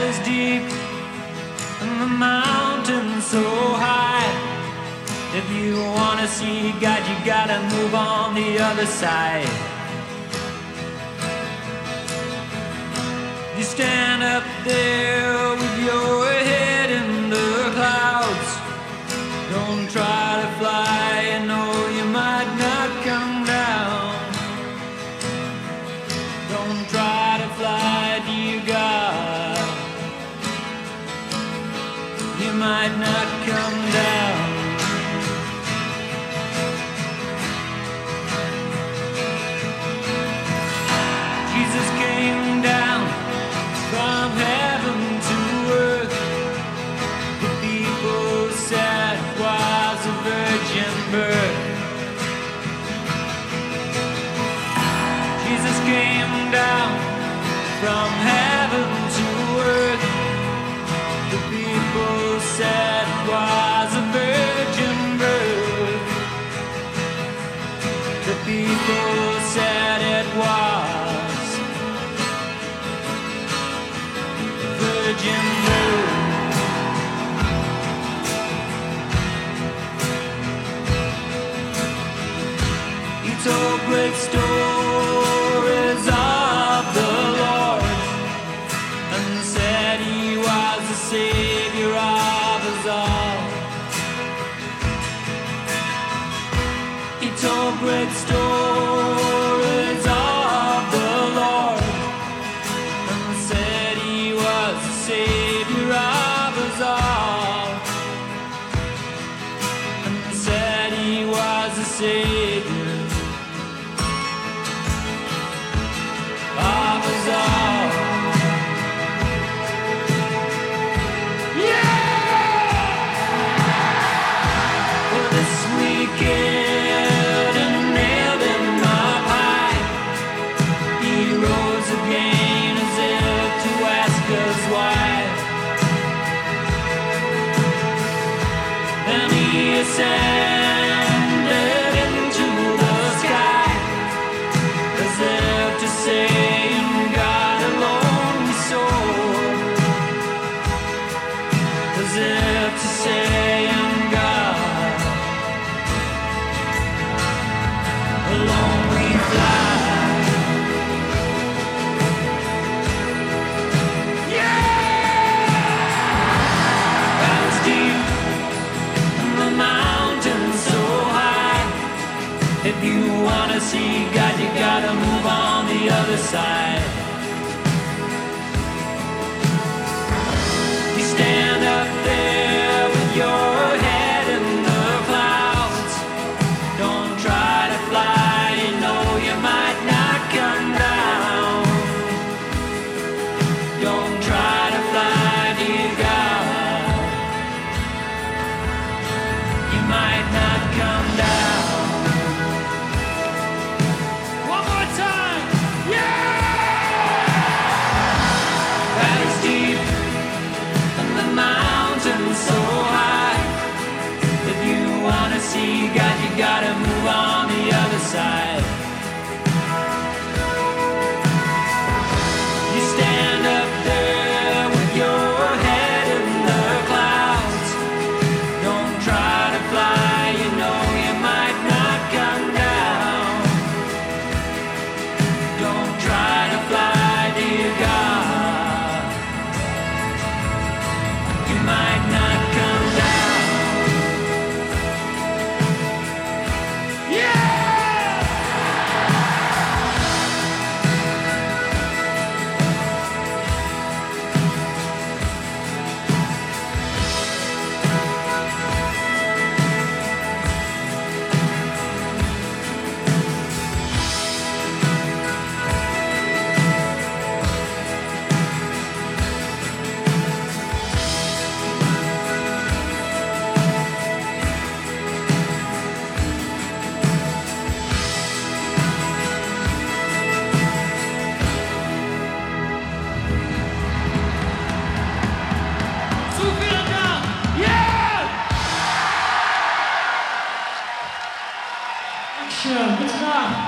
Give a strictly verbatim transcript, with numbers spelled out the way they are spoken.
valleys deep and the mountains so high. If you wanna see God, you gotta move on the other side. You stand up there with your head in the clouds. Don't try to fly, you know you might not come down. Don't try to fly to your God. You might not come down. Jesus came down from heaven to earth. The people said it was a virgin birth. Jesus came down from heaven to earth. The people said it was a virgin birth. The people said it was virgin birth. He told great stories of the Lord and said he was the Savior of us all. He told great stories of the Lord and said he was the Savior of us all. And said he was the Savior of us all. For this weekend and nailed him up high. He rose again as if to ask us why. Then he ascended into the sky as if to say, "In God alone we soar." As if to say, "In God alone we fly." Valleys deep and the mountains so high. If you wanna see God, you gotta move on the other side. You stand up there with your head in the clouds. Don't try to fly, you know you might not come down. Don't try to fly to your God. You might not come down. One more time, yeah! Valleys deep and the mountains so high. If you wanna see God, you gotta move on the other side. You stand up there with your head in the clouds. Don't try to fly, you know you might not come down. Don't try to fly to your God. You might not come down. Yeah! Action, good enough.